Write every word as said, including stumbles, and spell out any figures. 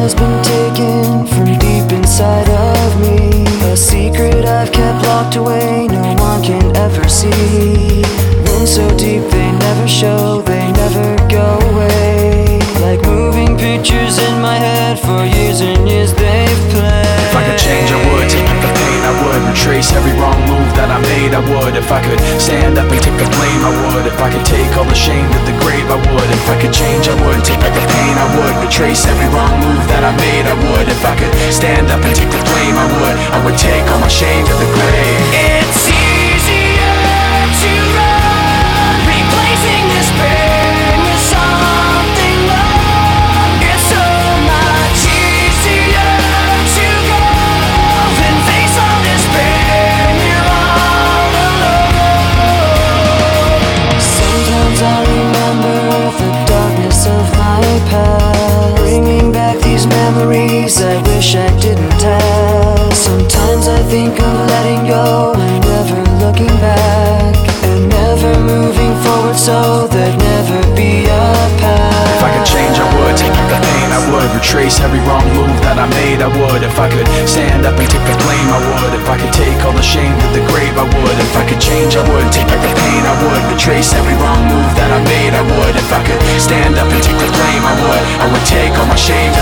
has been taken from deep inside of me. A secret I've kept locked away, no one can ever see. Wounds so deep they never show, they never go away. Like moving pictures in my head, for years and years they've played. If I could change I would, take back the pain I would, retrace every wrong move that I made I would. If I could stand up and take the blame I would. If I could take all the shame to the grave I would. If I could change I would, take back the pain I would, retrace every wrong move that I made I would. If I could stand up and take the blame I would, I would take all my shame to the grave. It's easier to run, replacing this pain with something wrong. It's so much easier to go than face all this pain. You're all alone. Sometimes I remember the darkness of my past, bringing back these memories I wish I didn't have. Sometimes I think of letting go and never looking back, and never moving forward so there'd never be a path. If I could change I would, take back the pain I would, retrace every wrong move that I made I would. If I could stand up and take the blame I would. If I could take all the shame to the grave I would. If I could change I would, take back the pain I would, retrace every wrong move that I made I would. If I could stand up and take the blame I would, I would take all my shame